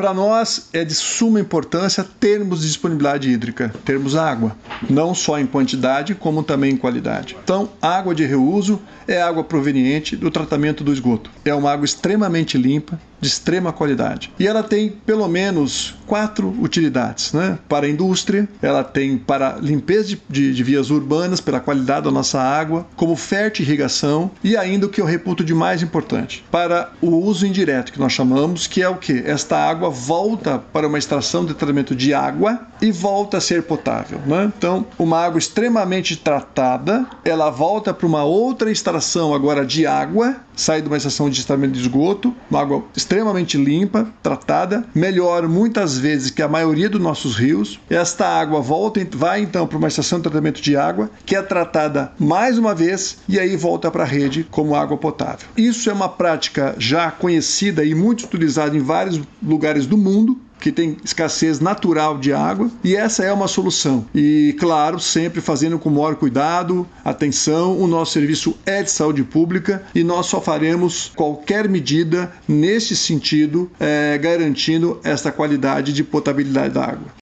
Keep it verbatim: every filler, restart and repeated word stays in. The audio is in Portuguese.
Para nós é de suma importância termos disponibilidade hídrica, termos água, não só em quantidade, como também em qualidade. Então, água de reuso é água proveniente do tratamento do esgoto. É uma água extremamente limpa, de extrema qualidade. E ela tem pelo menos quatro utilidades, né? Para a indústria, ela tem para limpeza de, de, de vias urbanas, pela qualidade da nossa água, como fértil irrigação e ainda o que eu reputo de mais importante, para o uso indireto, que nós chamamos, que é o quê? Esta água volta para uma extração de tratamento de água e volta a ser potável, né? Então, uma água extremamente tratada, ela volta para uma outra extração agora de água, sai de uma estação de tratamento de esgoto, uma água extremamente limpa, tratada, melhor muitas vezes que a maioria dos nossos rios. Esta água volta, vai então para uma estação de tratamento de água, que é tratada mais uma vez e aí volta para a rede como água potável. Isso é uma prática já conhecida e muito utilizada em vários lugares do mundo, que tem escassez natural de água, e essa é uma solução. E, claro, sempre fazendo com o maior cuidado, atenção, o nosso serviço é de saúde pública e nós só faremos qualquer medida nesse sentido, é, garantindo esta qualidade de potabilidade da água.